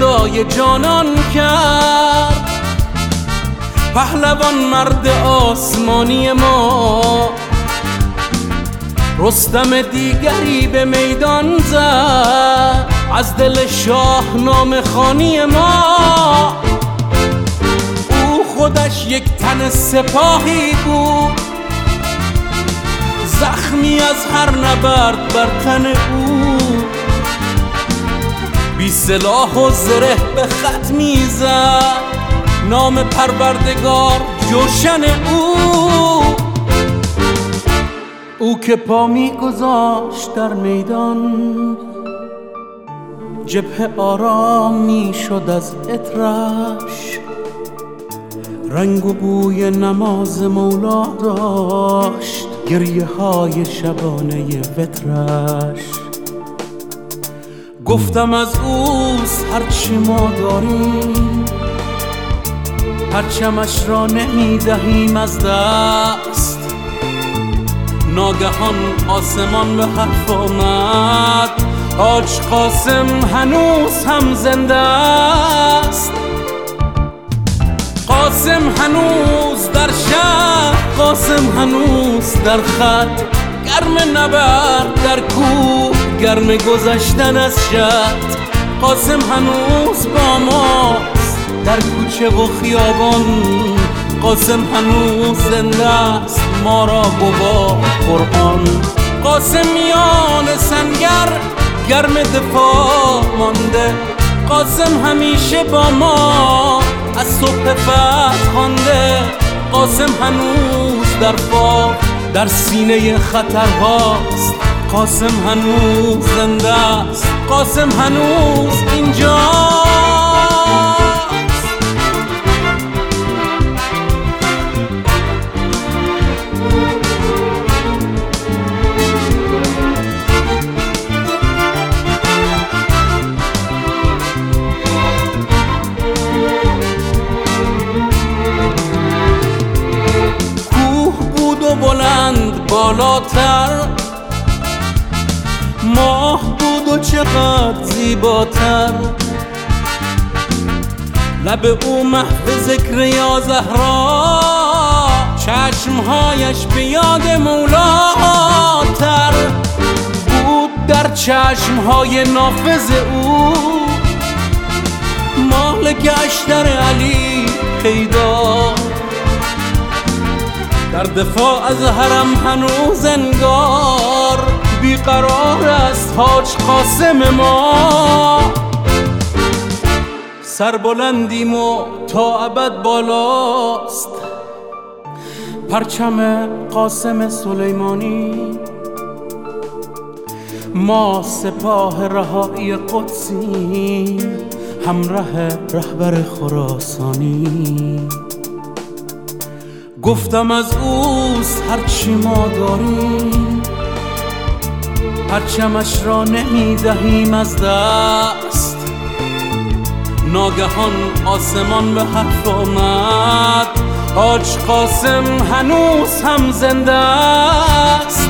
فدای جانان کرد. پهلوان مرد آسمانی ما، رستم دیگری به میدان زد از دل شاهنامه خوانی ما. او خودش یک تن سپاهی بود، زخمی از هر نبرد بر تن او. بی سلاح و زره به خط میزد نام پروردگار جوشن او که پا میگذاشت در میدان، جبهه آرام میشد از عطرش. رنگ و بوی نماز مولا داشت گریه های شبانه وترش. گفتم از اوست هرچی ما داریم، پرچمش را نمیدهیم از دست. ناگهان آسمان به حرف آمد، حاج قاسم هنوز هم زنده است. قاسم هنوز در شهر، قاسم هنوز در خط، گرم نبرد در کوه، گرم گذشتن از شط. قاسم هنوز با ماست در کوچه و خیابان، قاسم هنوز زنده است ما را گواه قرآن. قاسمیان سنگر گرم دفاع مانده، قاسم همیشه با ما از صبح فتح خوانده. قاسم هنوز در فاق در سینه خطرهاست، قاسم هنوز زنده است، قاسم هنوز اینجاست. بلند بالاتر، ماه بود و چقدر زیباتر. لب او محو ذکر یا زهرا، چشمهایش به یاد مولاتر. بود در چشمهای نافذ او مالک اشتر علی پیدا. در دفاع از حرم هنوز انگار بیقرار است حاج قاسم ما. سربلندیم و تا ابد بالاست پرچم قاسم سلیمانی. ما سپاه رهایی قدسیم، همراه رهبر خراسانی. گفتم از اوست هرچی ما داریم، پرچمش را نمیدهیم از دست. ناگهان آسمان به حرف آمد، حاج قاسم هنوز هم زنده است.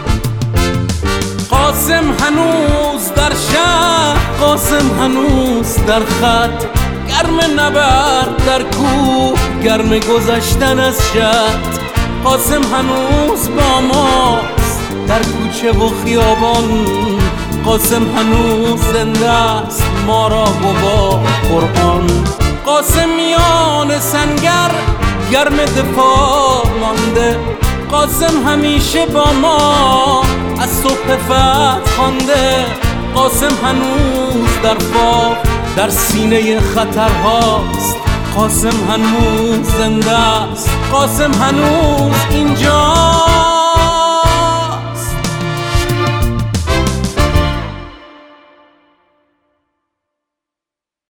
قاسم هنوز در شهر، قاسم هنوز در خط، گرم نبرد در کوه، گرم گذشتن از شط. قاسم هنوز با ماست در کوچه و خیابان، قاسم هنوز زنده است ما را گواه قرآن. قاسمیان سنگر گرم دفاع مانده، قاسم همیشه با ما از صبح فتح خوانده. قاسم هنوز در فاق در سینه خطرهاست، قاسم هنوز زنده است، قاسم هنوز اینجاست.